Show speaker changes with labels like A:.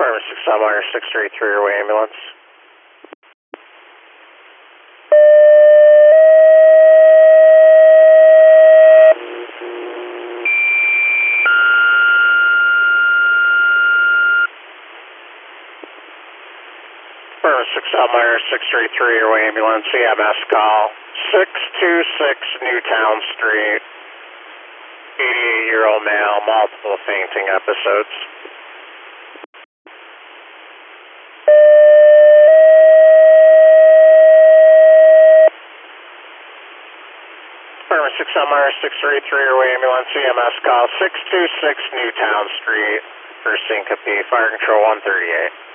A: Department 6 Elmira 633 Airway Ambulance. Department 6 Elmira 633 Airway Ambulance, EMS call 626 Newtown Street. 88-year-old male, multiple fainting episodes. Department 6 Elmira 633 Airway Ambulance, EMS call 626 Newtown Street for syncope, fire control 138.